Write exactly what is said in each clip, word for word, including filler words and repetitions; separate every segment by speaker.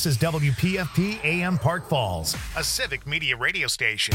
Speaker 1: This is W P F P A M Park Falls, a civic media radio station.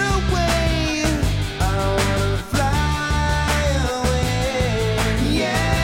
Speaker 2: Yeah.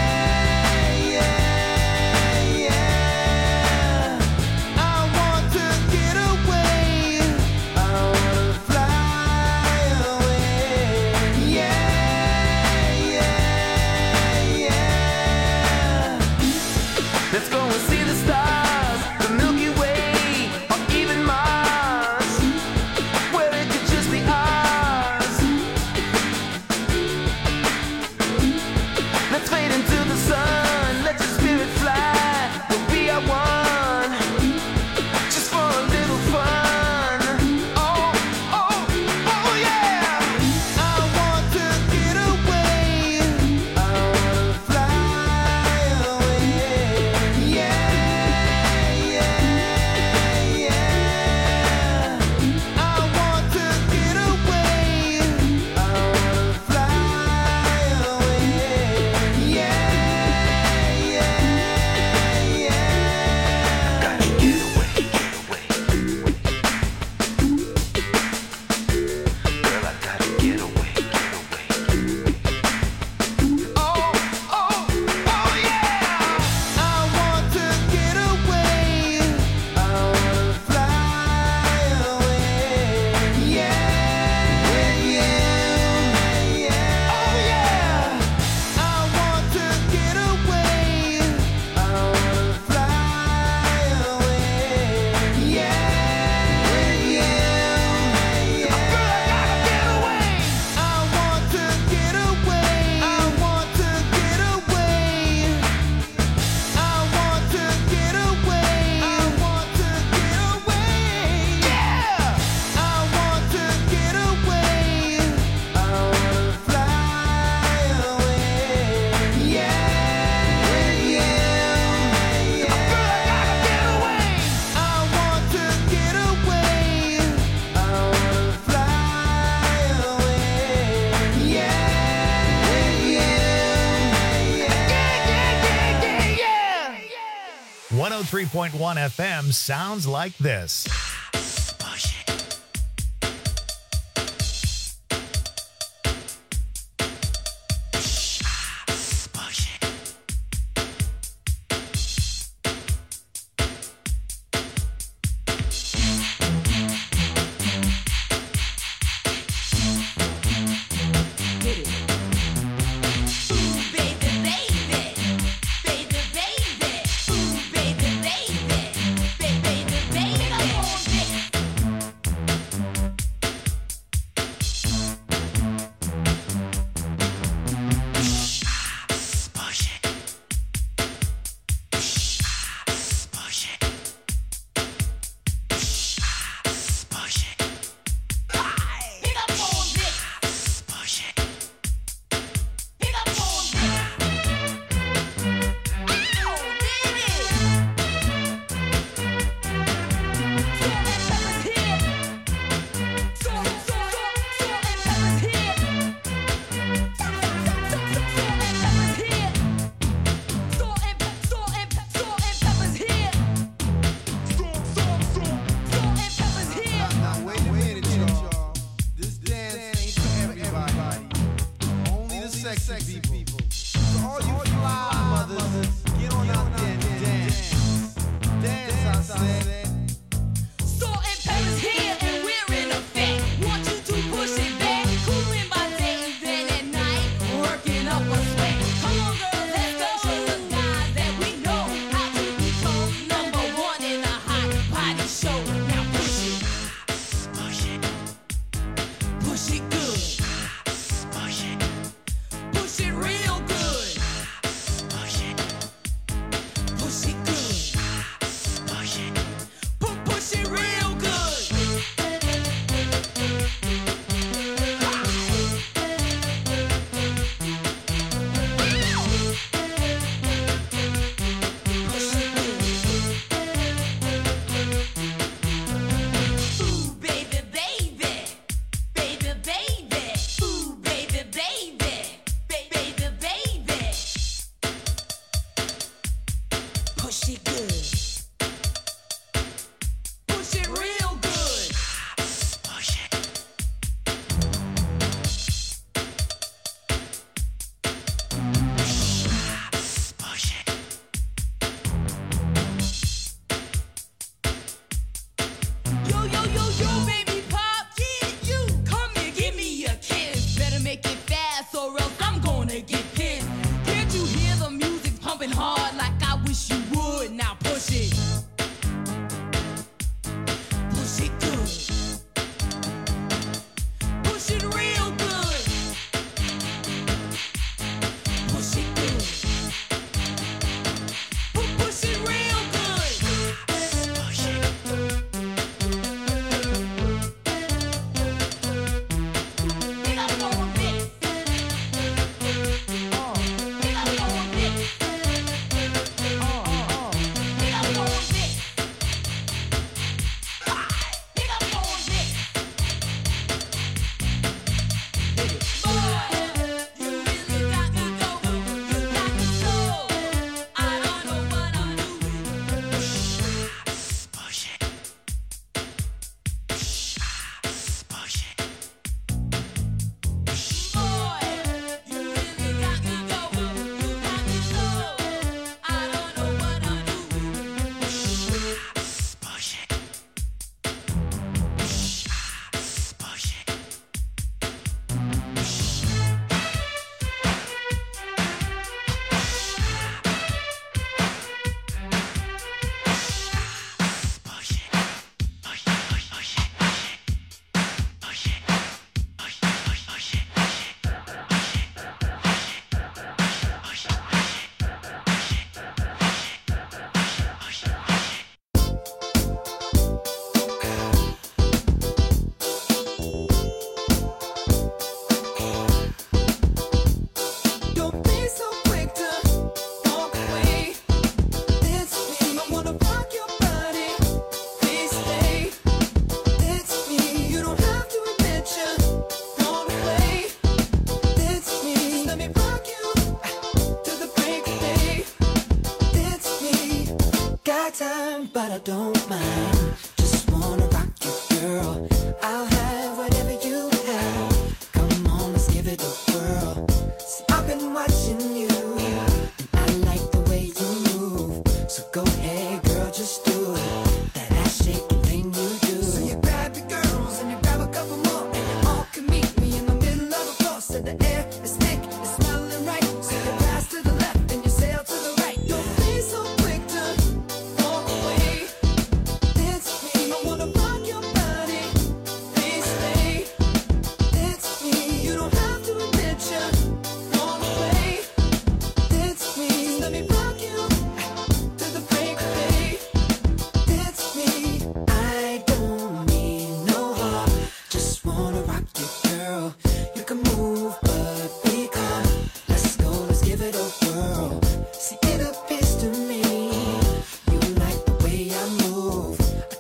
Speaker 1: oh three point one F M sounds like this.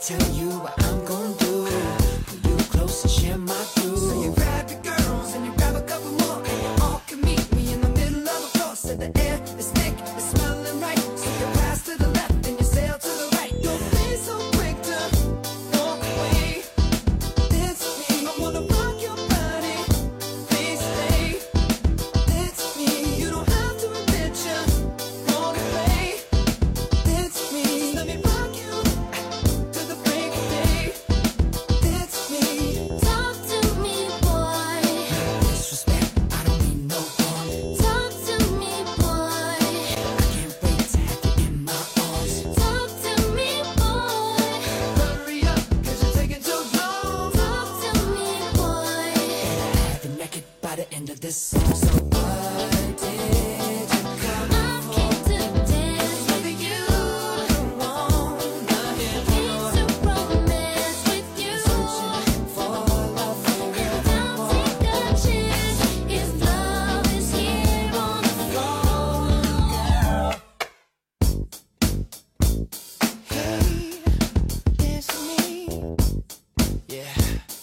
Speaker 2: tell you what I'm gonna do. Pull you close and share my groove. So you grab your girls and you grab a couple more, and you all can meet me in the middle of the floor. So the air is thick, it's smelling right. So you pass to the left and you sail to the right. Don't be so quick to walk away. It's me. I wanna rock your body. Please stay. It's me. You don't have to admit you wanna play. It's me. Just let me rock you to the break of day. It's me.
Speaker 3: Talk to me, boy.
Speaker 2: Disrespect, I don't mean no harm.
Speaker 3: Talk to me, boy.
Speaker 2: I can't wait to have you in my arms.
Speaker 3: Talk to me, boy.
Speaker 2: Hurry up, cause you're taking too long.
Speaker 3: Talk to me, boy.
Speaker 2: Have you naked by the end of this song. So what did you come
Speaker 3: I came to dance with you.
Speaker 2: on?
Speaker 3: Came to romance with you.
Speaker 2: For love forever.
Speaker 3: Now take a chance if love is here on the floor.
Speaker 2: Hey, it's me. Yeah.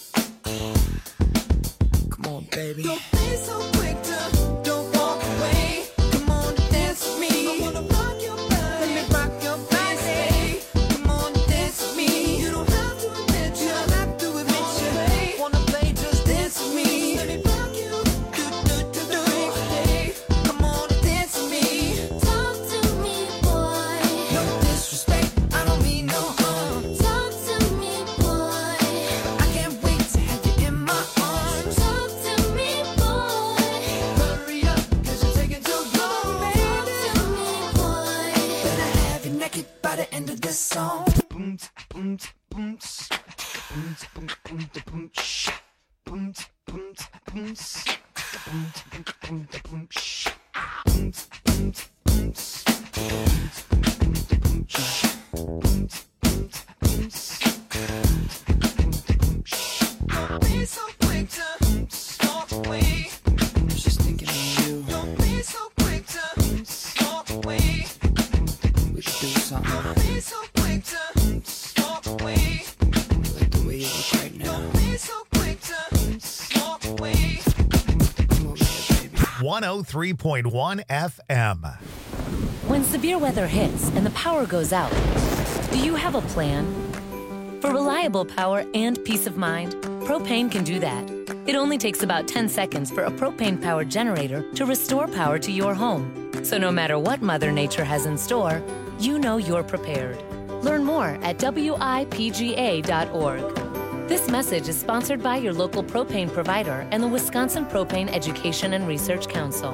Speaker 2: Come on, baby. Don't be so quick to don't walk away. Come on, dance with me. I wanna rock your body. Let me rock your body. Come on, dance with me. You don't have to admit you. don't have to admit you. Wanna play? Just dance with me. Let me rock you. Do do do do. Hey, come on, dance with me.
Speaker 3: Talk to me, boy.
Speaker 2: No disrespect, I don't mean no harm.
Speaker 3: Talk to me, boy.
Speaker 2: I can't wait to have you in my arms.
Speaker 3: Talk to me, boy.
Speaker 2: Hurry up, cause you're taking too long,
Speaker 3: Talk
Speaker 2: baby.
Speaker 3: to me, boy.
Speaker 2: Better have you naked by the end of this song. Boom, boom, boom, boom, boom, boom, boom, boom, sh- boom, boom, boom, s- boom, boom, boom, boom, sh- boom, boom, boom, s- boom, boom, boom, sh- boom, boom, boom, s- boom, boom, boom, sh- Don't be so quick to walk away. I was just thinking of you. Don't be so quick to walk away. We could do something. Don't be so quick to walk away. Like the way you look right now. Don't be so quick to walk away. Come over here, baby.
Speaker 1: one oh three point one F M.
Speaker 4: When severe weather hits and the power goes out, do you have a plan? For reliable power and peace of mind, Propane can do that. It only takes about ten seconds for a propane-powered generator to restore power to your home. So no matter what Mother Nature has in store, you know you're prepared. Learn more at W I P G A dot org. This message is sponsored by your local propane provider and the Wisconsin Propane Education and Research Council.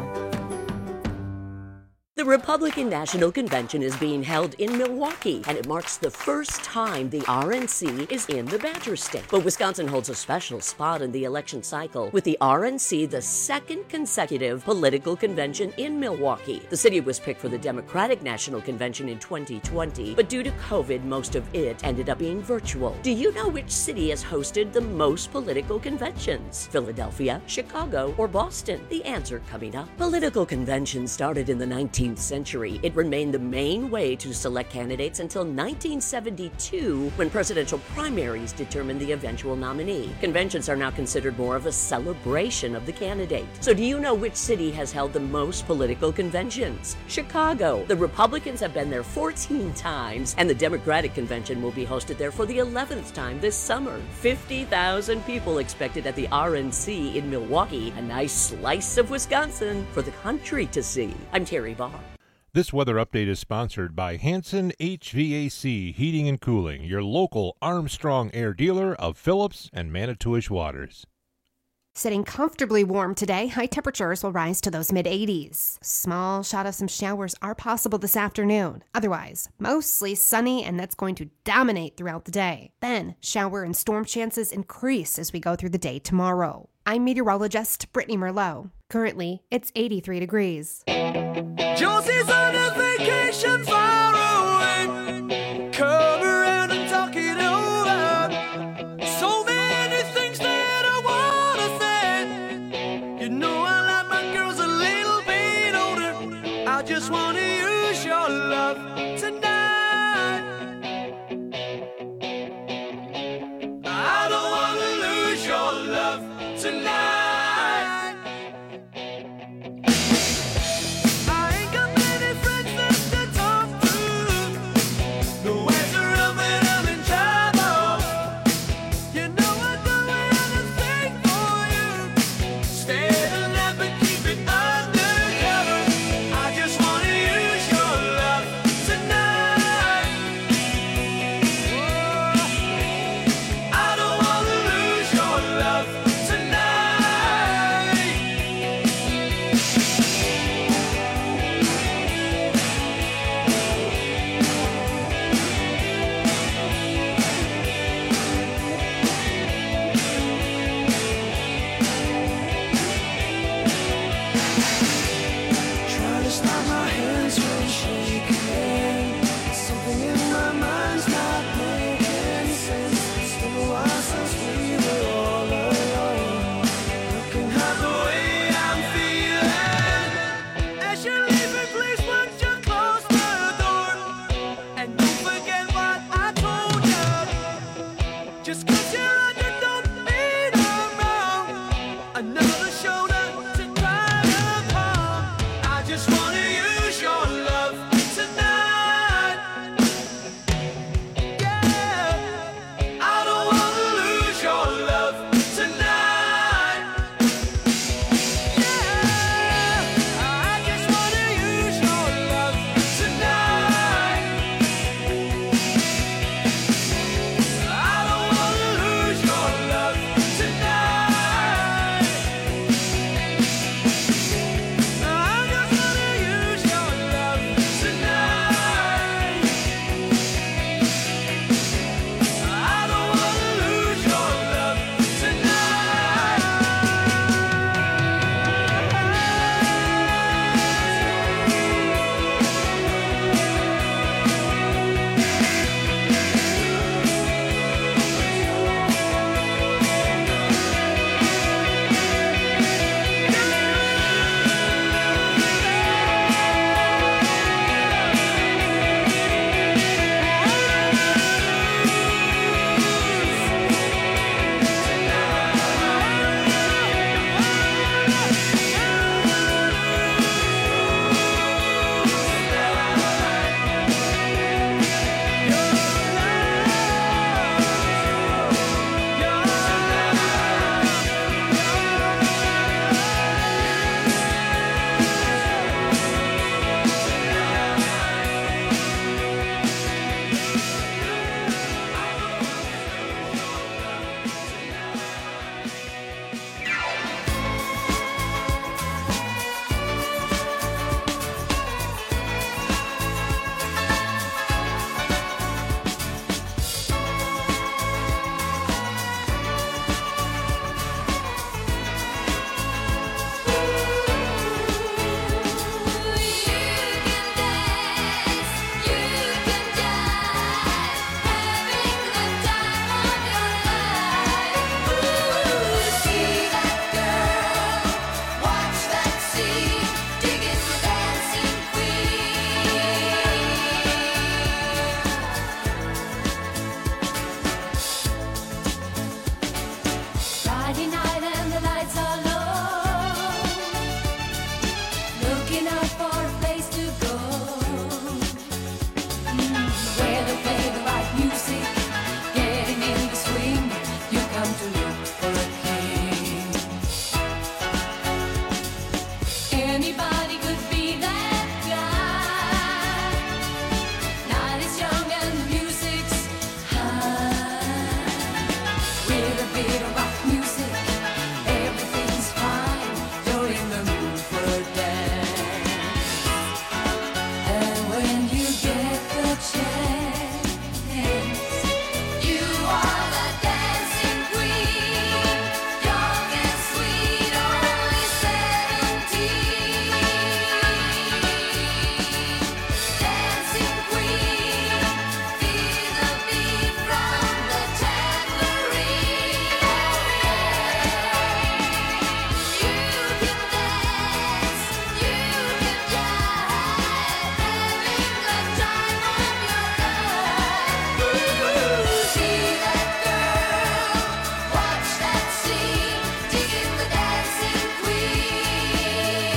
Speaker 5: The Republican National Convention is being held in Milwaukee, and it marks the first time the R N C is in the Badger State. But Wisconsin holds a special spot in the election cycle, with the R N C the second consecutive political convention in Milwaukee. The city was picked for the Democratic National Convention in twenty twenty, but due to COVID, most of it ended up being virtual. Do you know which city has hosted the most political conventions? Philadelphia, Chicago, or Boston? The answer coming up. Political conventions started in the nineteenth century. It remained the main way to select candidates until nineteen seventy-two, when presidential primaries determined the eventual nominee. Conventions are now considered more of a celebration of the candidate. So do you know which city has held the most political conventions? Chicago. The Republicans have been there fourteen times, and the Democratic convention will be hosted there for the eleventh time this summer. fifty thousand people expected at the R N C in Milwaukee, a nice slice of Wisconsin for the country to see. I'm Terry Barr.
Speaker 6: This weather update is sponsored by Hanson H V A C Heating and Cooling, your local Armstrong Air dealer of Phillips and Manitowish waters.
Speaker 7: Sitting comfortably warm today, high temperatures will rise to those mid eighties. Small shot of some showers are possible this afternoon. Otherwise, mostly sunny, and that's going to dominate throughout the day. Then, shower and storm chances increase as we go through the day tomorrow. I'm meteorologist Brittany Merlot. Currently, it's eighty-three degrees.
Speaker 2: Josie's on a vacation far away. Come around and talk it over. So many things that I wanna say. You know I like my girls a little bit older. I just wanna use your love tonight. Just 'cause you're on your don't mean I'm wrong. Another shoulder to cry upon. I just wanna use your love tonight. Yeah, I don't wanna lose your love tonight. Yeah, I just wanna use your love tonight. I don't wanna lose your love tonight. I just wanna use your love tonight. I don't wanna lose your love Friday night and the lights are low. Looking out for a place to go. Mm, where they play the right music. Getting in the swing. You come to look for a king. Anybody could be that guy. Night is young and the music's high. With a bit of rock music, everything's fine. You're in the mood for a dance. And when you get the chance, you are the dancing queen. Young and sweet, only seventeen. Dancing queen, feel the beat from the tambourine. You can dance, you can jive, having the time of your life. See that girl, watch that scene, digging the dancing queen.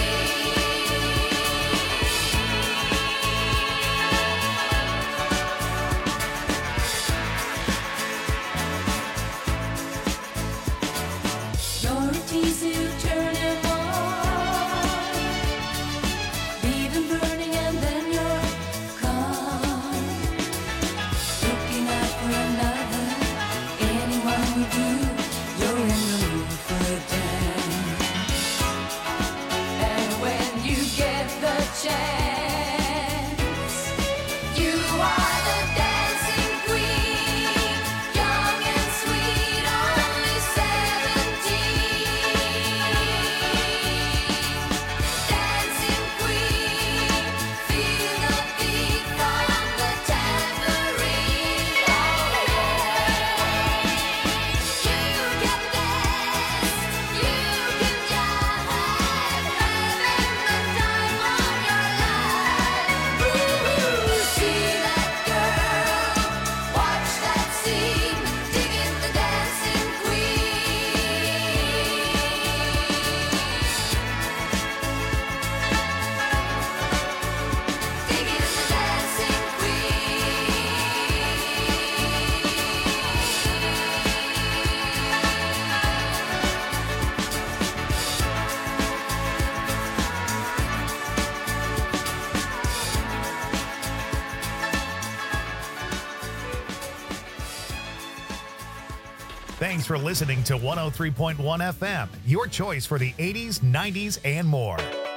Speaker 2: You're a tease to turn him on. Leave him burning and then you're gone. Looking out for another, anyone will do. You're in the mood for a dance. And when you get the chance, you are the dancing queen. Young and sweet, only seventeen.
Speaker 1: Thanks for listening to one oh three point one F M, your choice for the eighties, nineties, and more.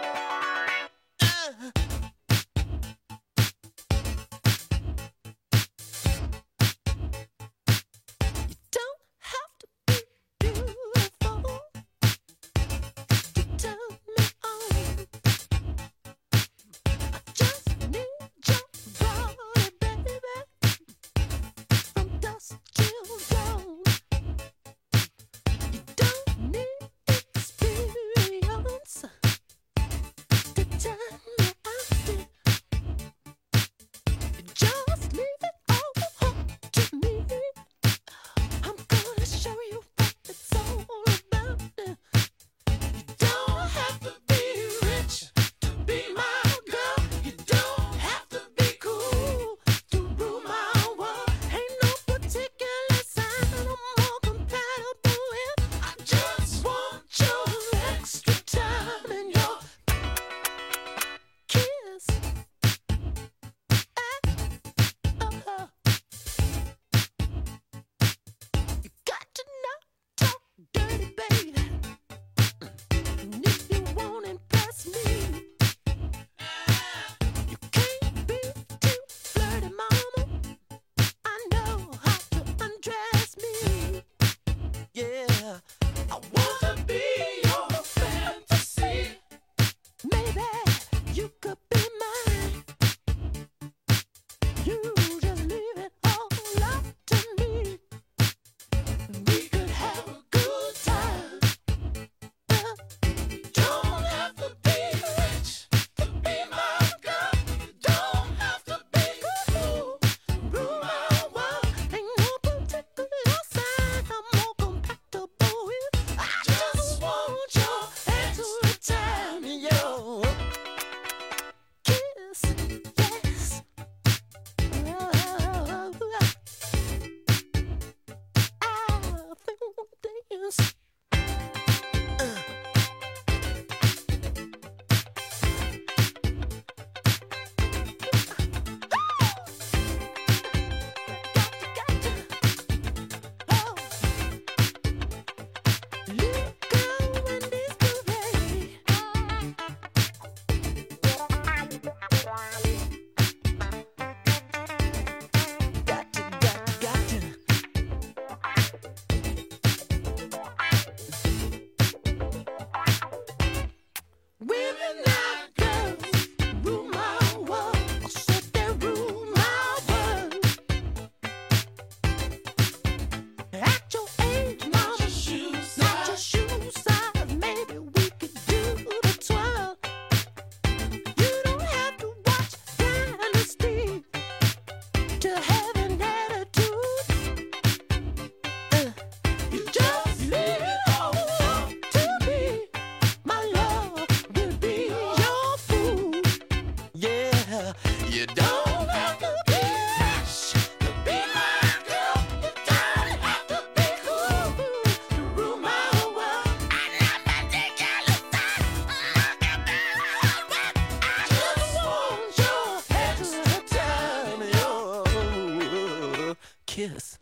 Speaker 2: Kiss.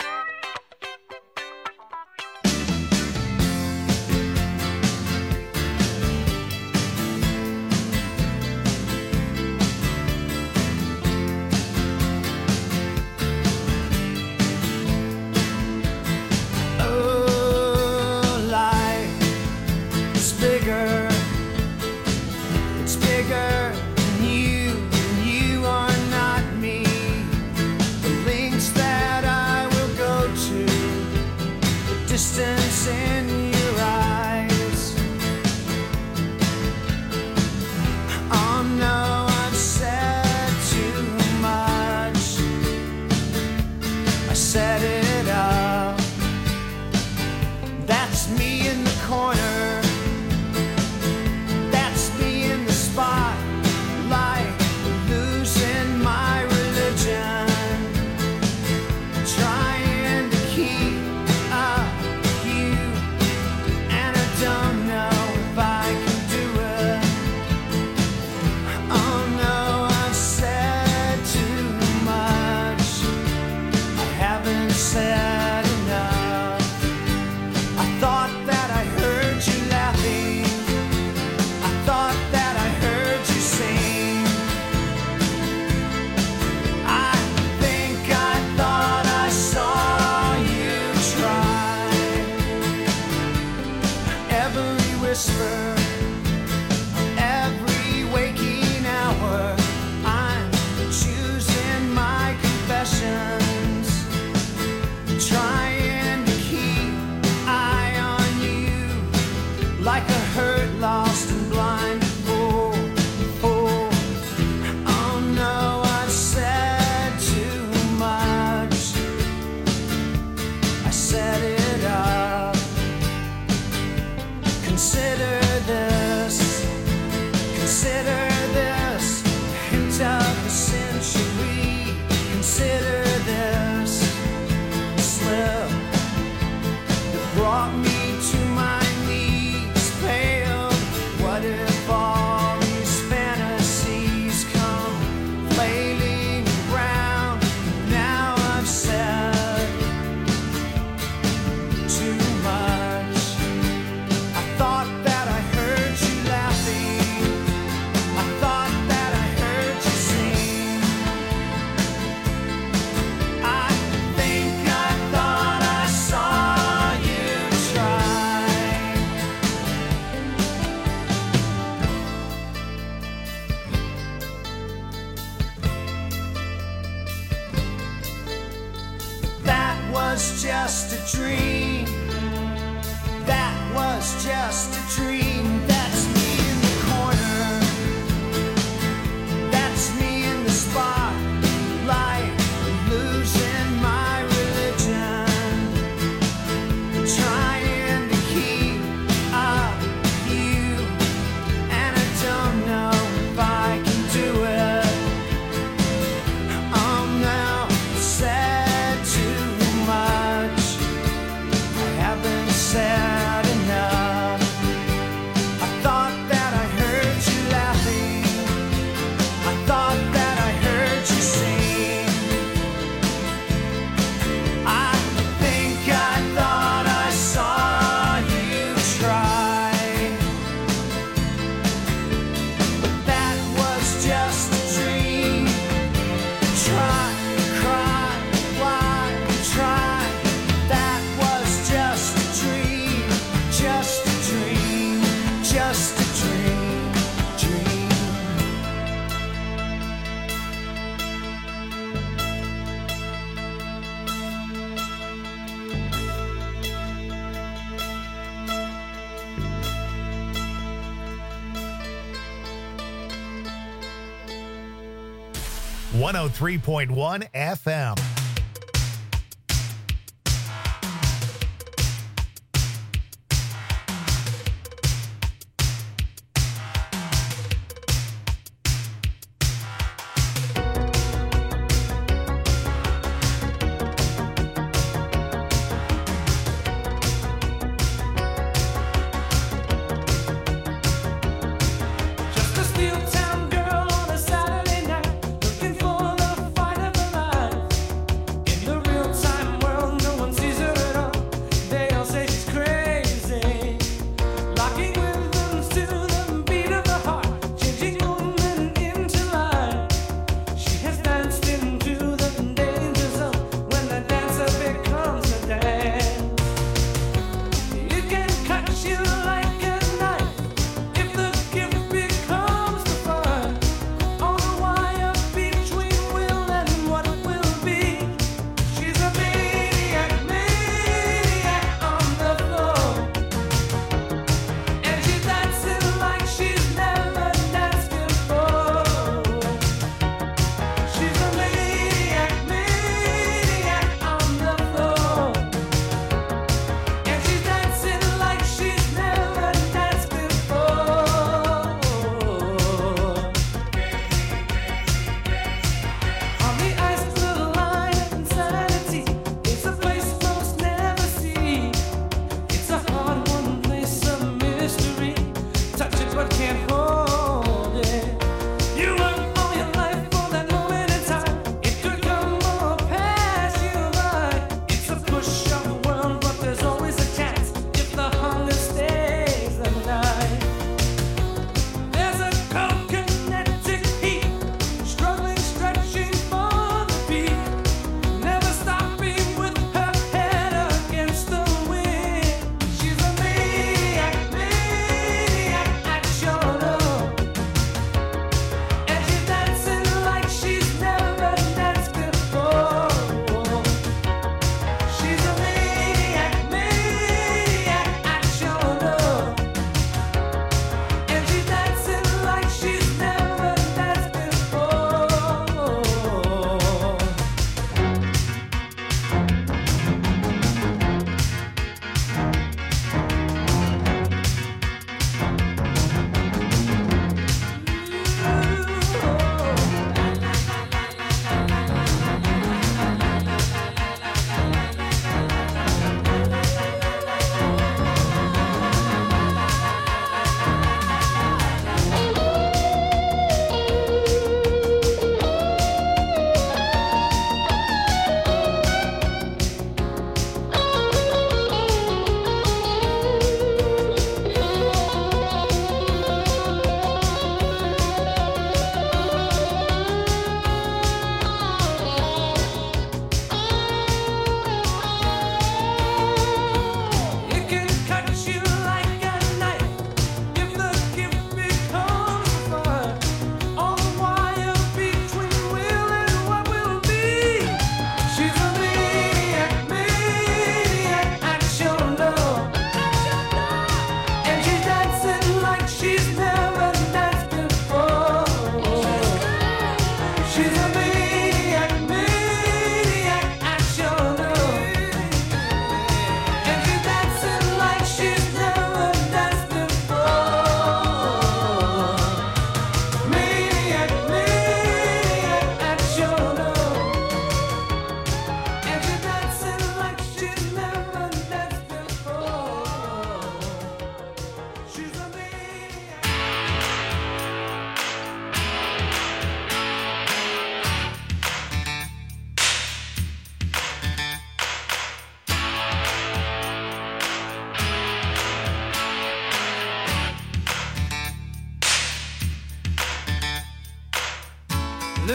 Speaker 8: Oh, life is bigger. It's bigger than you, and you are not me. The links that I will go to, the distance in your eyes. Oh no, I've said too much. I set it up. That's me in the corner. That's me in the spotlight, losing my religion, trying to keep up with you. brought me to my knees, paled. What if all these fantasies come flailing around? Now I've said too much. I thought that I heard you laughing. I thought that I heard you sing. I think I thought I saw you try. That was just a dream. That was just a dream. That's me in the corner. That's me in the spotlight, losing my religion, trying to keep up with you, and I don't know if I can do it. I'm now said too much. I haven't said enough. I thought that I heard you laughing. I thought that I heard you sing. I think I thought I saw you try. But that was just a dream. Try, cry, why try? That was just a dream, just a dream, just a dream, dream.
Speaker 1: one oh three point one F M.
Speaker 8: Just a steel town girl on a Saturday night, looking for the fight of her life.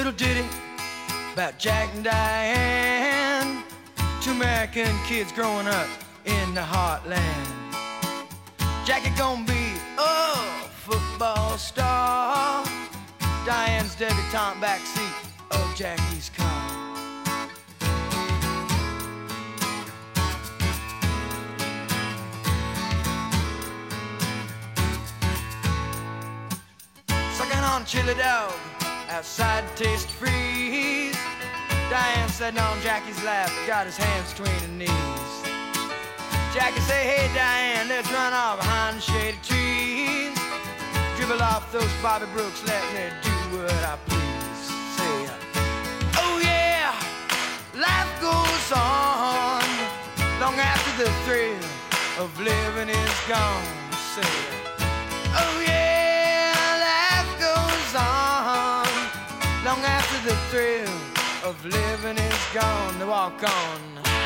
Speaker 8: little ditty about Jack and Diane, two American kids growing up in the heartland. Jackie gonna be a football star, Diane's debutante backseat of Jackie's car. Sucking on chili dog outside Taste Freeze, Diane sitting on Jackie's lap, got his hands between her knees. Jackie say, hey Diane, let's run off behind the shady trees, dribble off those Bobby Brooks, let me do what I please. Say, oh yeah, life goes on long after the thrill of living is gone. Say, oh yeah, life goes on long after the thrill of living is gone. They walk on.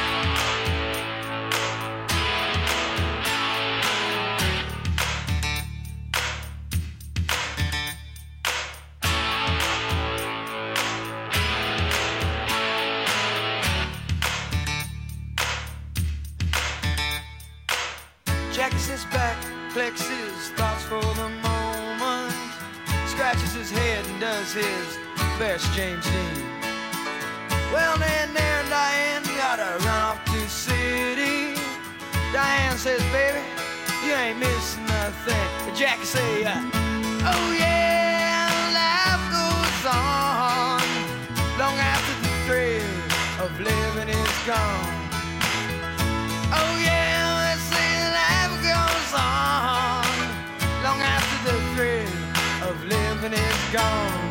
Speaker 8: Jackie sits back, collects his thoughts for the moment, scratches his head and does his best James Dean. Well, then there, Diane, you gotta run off to the city. Diane says, baby, you ain't missing nothing. And Jackie say, uh, oh yeah, life goes on long after the thrill of living is gone. Oh yeah, let's say life goes on long after the thrill of living is gone.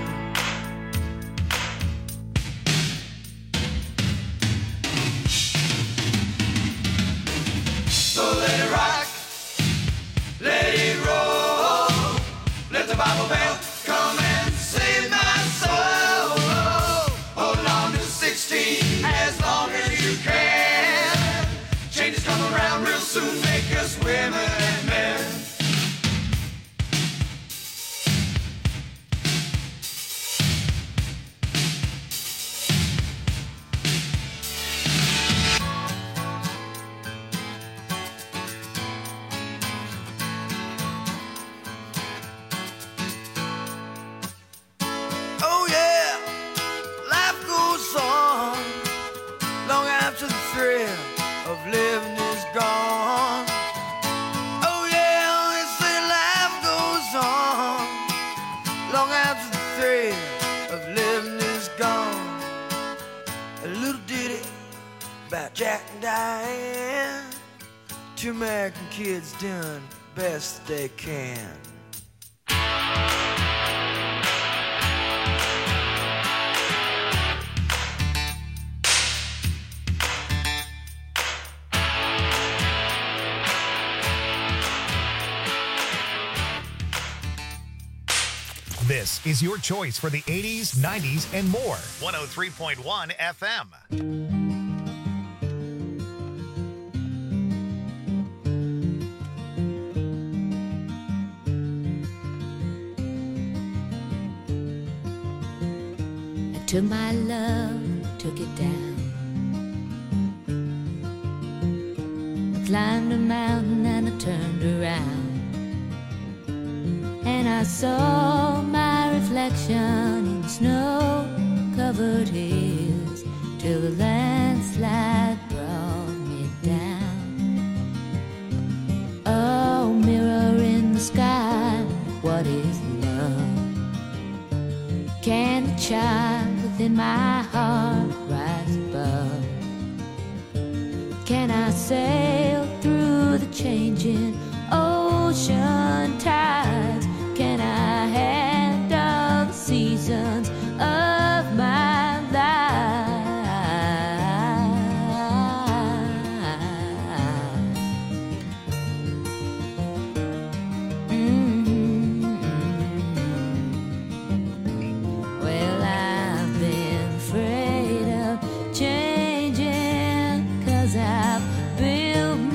Speaker 8: So let it rock, let it roll, let the Bible belt come and save my soul. Hold on to sixteen as long as you can. Changes come around real soon, make us women and men. Oh yeah, life goes on long after the thrill of living is gone. Oh yeah, they say life goes on long after the thrill of living is gone. A little ditty about Jack and Diane, two American kids doing the best they can.
Speaker 1: This is your choice for the eighties, nineties, and more. one oh three point one F M.
Speaker 3: I took my love, took it down. I climbed a mountain and I turned around, and I saw my reflection in snow-covered hills till the landslide brought me down. Oh, mirror in the sky, what is love? Can the child within my heart rise above? Can I sail through the changing ocean tides? Can I handle the seasons of my life? Mm-hmm. Well, I've been afraid of changing, 'cause I've built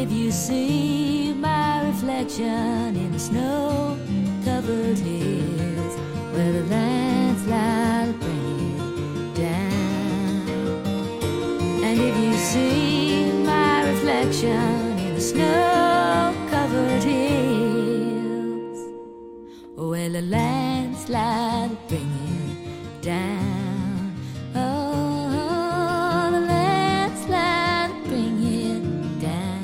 Speaker 3: if you see my reflection in the snow-covered hills where the landslide bring it down, and if you see my reflection in the snow-covered hills where the landslide bring it down, oh, the landslide bring it down.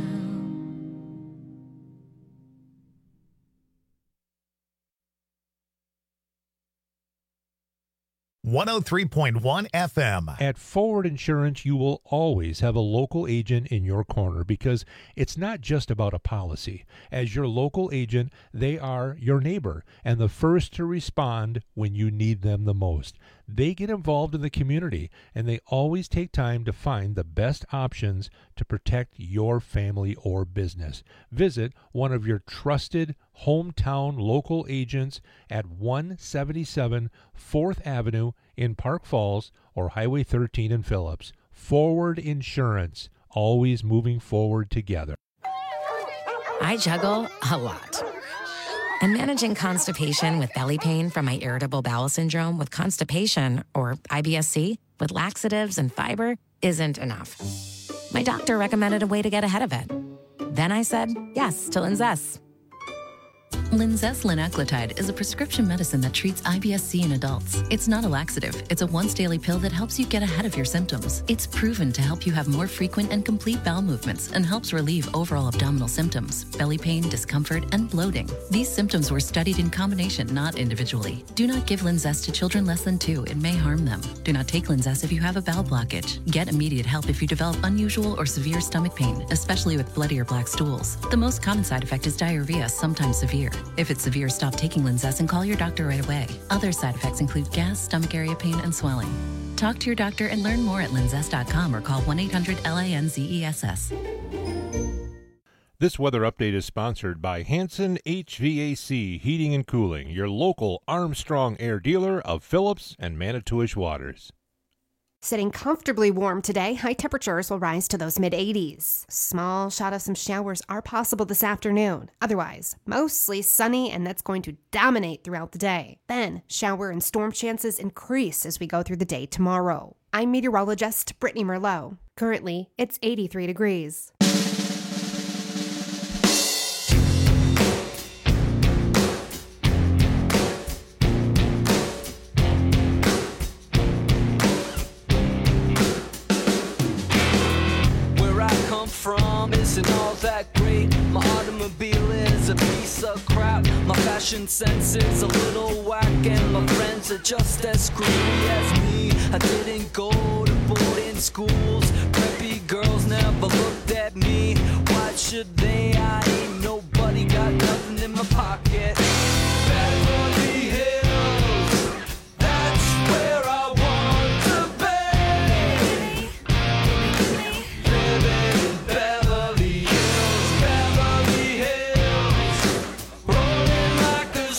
Speaker 1: one oh three point one F M.
Speaker 6: At Forward Insurance, you will always have a local agent in your corner because it's not just about a policy. As your local agent, they are your neighbor and the first to respond when you need them the most. They get involved in the community and they always take time to find the best options to protect your family or business. Visit one of your trusted hometown local agents at one seventy-seven fourth Avenue in Park Falls or Highway thirteen in Phillips. Forward Insurance, always moving forward together.
Speaker 9: I juggle a lot. And managing constipation with belly pain from my irritable bowel syndrome with constipation, or I B S C, with laxatives and fiber isn't enough. My doctor recommended a way to get ahead of it. Then I said yes to Linzess.
Speaker 10: Linzess linaclotide is a prescription medicine that treats I B S C in adults. It's not a laxative. It's a once-daily pill that helps you get ahead of your symptoms. It's proven to help you have more frequent and complete bowel movements and helps relieve overall abdominal symptoms, belly pain, discomfort, and bloating. These symptoms were studied in combination, not individually. Do not give Linzess to children less than two. It may harm them. Do not take Linzess if you have a bowel blockage. Get immediate help if you develop unusual or severe stomach pain, especially with bloody or black stools. The most common side effect is diarrhea, sometimes severe. If it's severe, stop taking Linzess and call your doctor right away. Other side effects include gas, stomach area pain, and swelling. Talk to your doctor and learn more at linzess dot com or call one eight hundred L A N Z E S S.
Speaker 6: This weather update is sponsored by Hanson H V A C Heating and Cooling, your local Armstrong Air dealer of Phillips and Manitowish waters.
Speaker 7: Sitting comfortably warm today, high temperatures will rise to those mid eighties. Small shot of some showers are possible this afternoon. Otherwise, mostly sunny, and that's going to dominate throughout the day. Then, shower and storm chances increase as we go through the day tomorrow. I'm meteorologist Brittany Merlot. Currently, it's eighty-three degrees.
Speaker 8: From isn't all that great. My automobile is a piece of crap. My fashion sense is a little whack, and my friends are just as screwy as me. I didn't go to boarding schools. Preppy girls never looked at me. Why should they? I ain't nobody, got nothing in my pocket. Beverly Hills, that's where I want to be. Living in Beverly Hills, Beverly Hills, rolling like a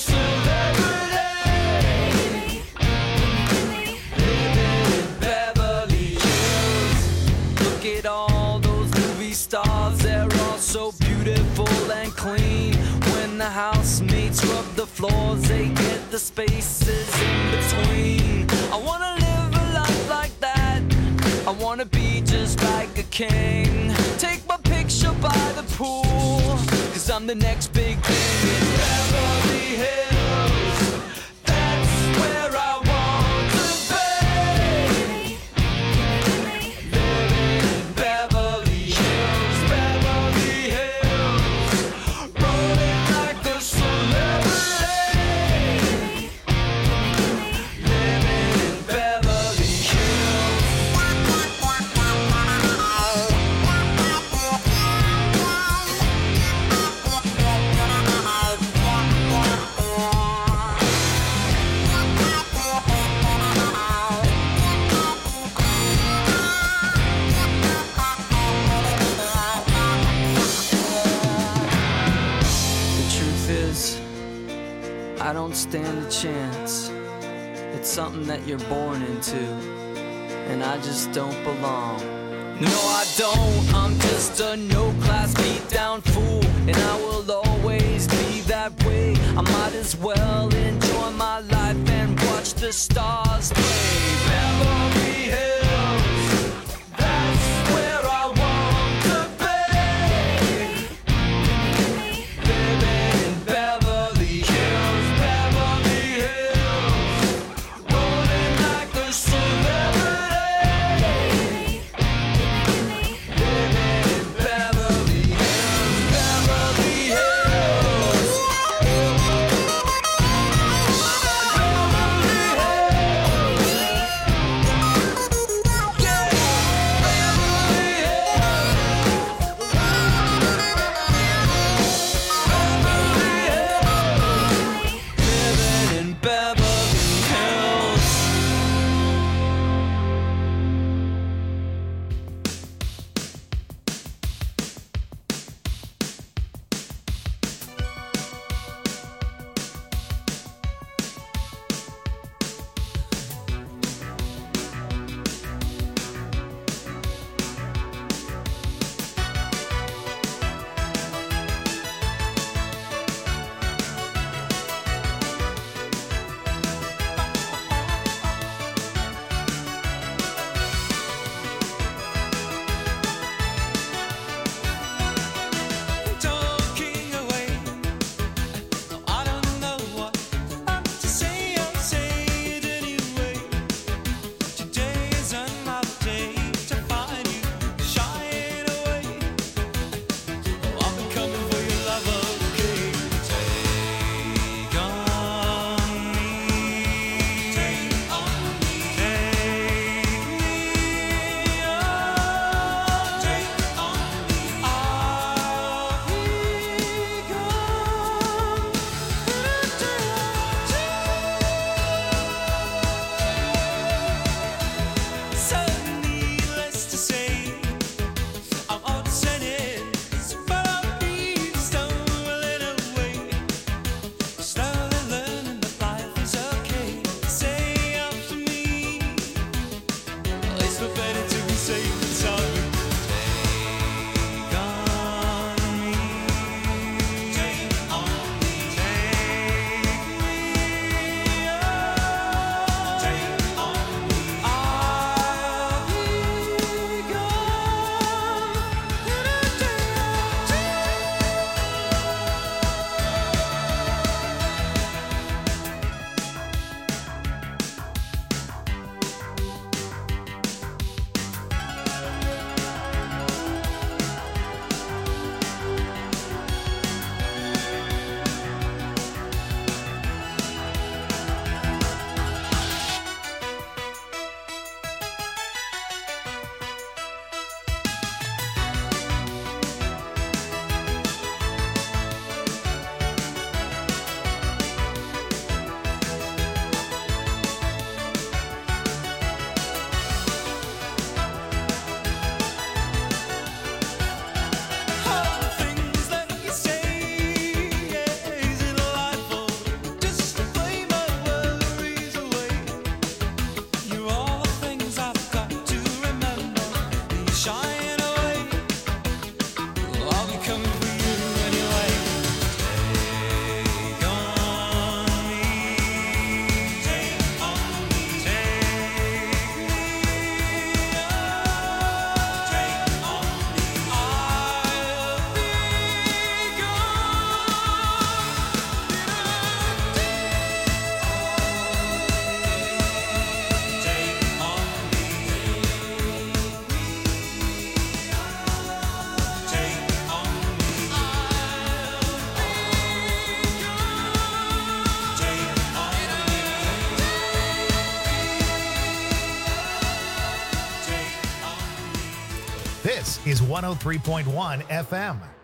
Speaker 8: celebrity. Living in Beverly Hills. Look at all those movie stars, they're all so beautiful and clean. When the housemates rub the floors, they get the spaces in between. I wanna live a life like that. I wanna be just like a king. Take my picture by the pool, cause I'm the next big thing in Beverly Hills. That's where I want to be. Living in Beverly Hills, Beverly Hills, rolling like a celebrity. Living in Beverly Hills. The truth is, I don't stand a chance. It's something that you're born into, and I just don't belong No, I don't. I'm just a no-class beat-down fool, and I will always be that way. I might as well enjoy my life and watch the stars play. Beverly Hills, that's where I want to be. Living in Beverly Hills, Beverly Hills, rolling like a celebrity.
Speaker 1: This is one oh three point one F M.